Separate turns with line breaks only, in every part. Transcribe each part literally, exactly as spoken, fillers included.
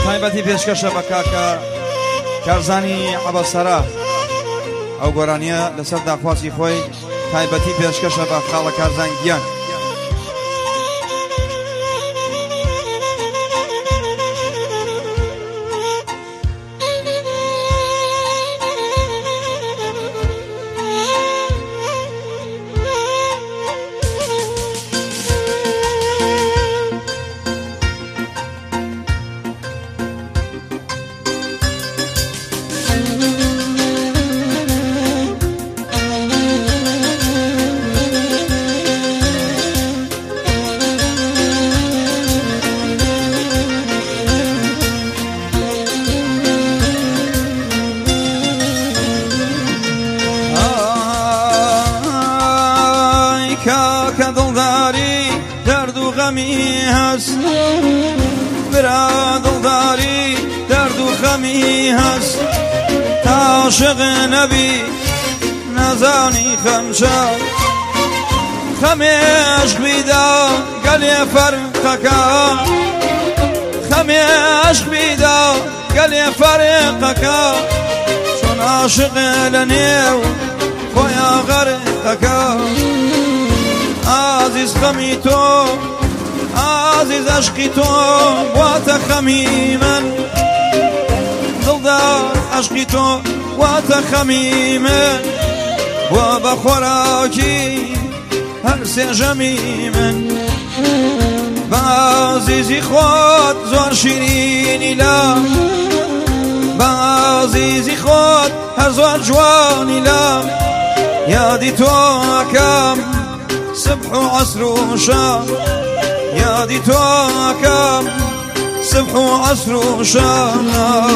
تایبەتی پێشکەشە بە کاکە کارزانی عەبەسەرا ئەو گۆرانیە لەسەر داخوازی خۆی تایبەتی پێشکەشە بە خاڵە کارزان گیان.
کاکە دڵداری دەرد و غەمی هەست برا دڵداری دەرد و خەمی هەست تا عاشق نەبی نەزانی خەمچە خەمێش بیدا گەلێ فەرقەکە خەمێش بیدا گەلێ فەرقەکە چۆن عاشق لە نێو خۆیان غەرقەکە عزیز خەمی تۆ عزیز عشقی تۆ واتە خەمی من دڵدار عشقی تۆ واتە خەمی من وە بە خۆراکی هەر سێژەمی من بە عزیزی خۆت زۆر شیرینی لە بە عزیزی خۆت هەر زۆر جوانی لە یادی تۆ ئەکەم صبح وعصر وشام يادي تواكم صبح وعصر وشام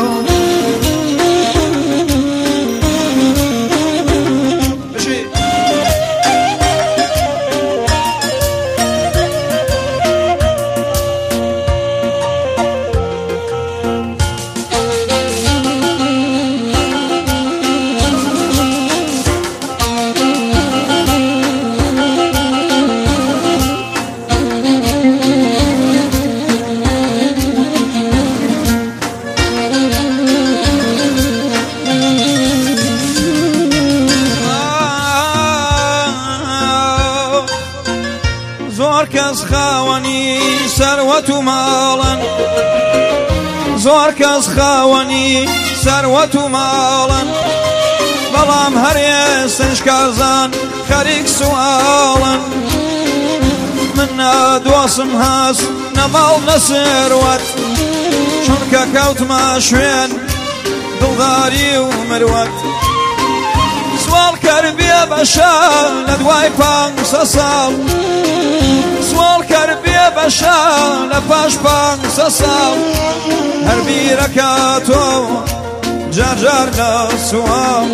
زۆر کەس خاوەنی سەروەت و ماڵن زۆر کەس خاوەنی سەروەت و ماڵن بەڵام هەرێستش کارزان خەریک سوالن من نادۆسم هەست نەماڵ نەسەروەت چونکە کەوتمە شوێن دڵداری و مروەت سوال کرد بێ بەشە لە دوای پانسە ساڵ سوال کرد بێ بەشە لە پاش پانسە ساڵ هەر بیرەکاتۆ جار جار لە سوال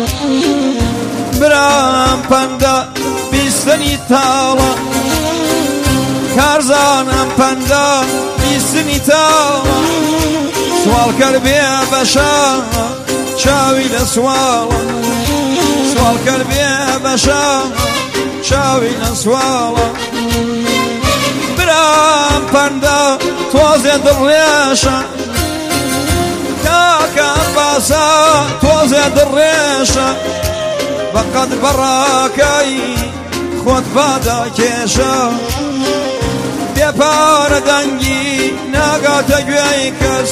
برام پەندە بیستنی تاڵە کارزانم پەندە بیستنی تاڵە سوال کرد بێ بەشە چاوی لە سوالە سوال کرد بێ بەشە چاوی لە سوالە برام پەندە تۆزێ دڕێشە کاکەم باسە تۆزێ دڕێشە بەقەد بەڕاکەی خۆت بادا کێشە بێپارە دەنگی ناگاتە گوێی کەس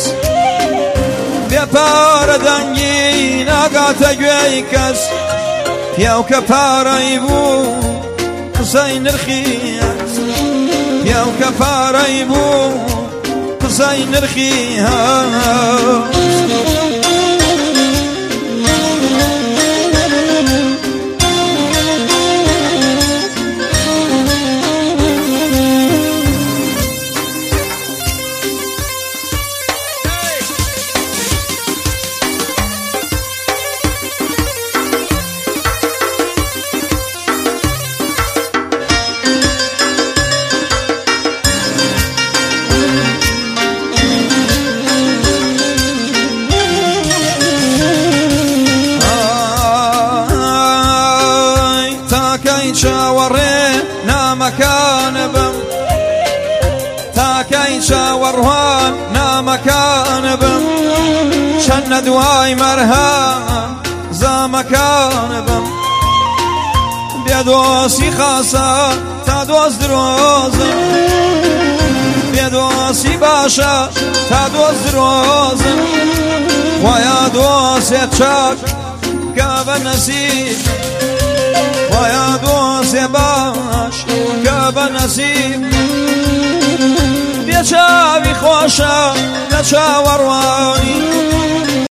بێپارە دەنگی ناگاتە گوێی کەس پیاو کە پارەی بوو قسەی نرخی هەست پیاو کە پارەی بوو قسەی نرخی هەست چاوەڕێ نامەکان بم تاکەی چاوەڕوان نامە یارەکان بم چەند دوای مەرهەم زامەکان بم بێدۆسی خاسە تا دۆست درۆزم بێدۆسی باشە تا دۆست درۆزم وایە دۆسێت چاک کە بە نەسیب وایە دۆسێ باش کە بە نەسیب بێ چاوی خۆشە لە چاوەڕوانی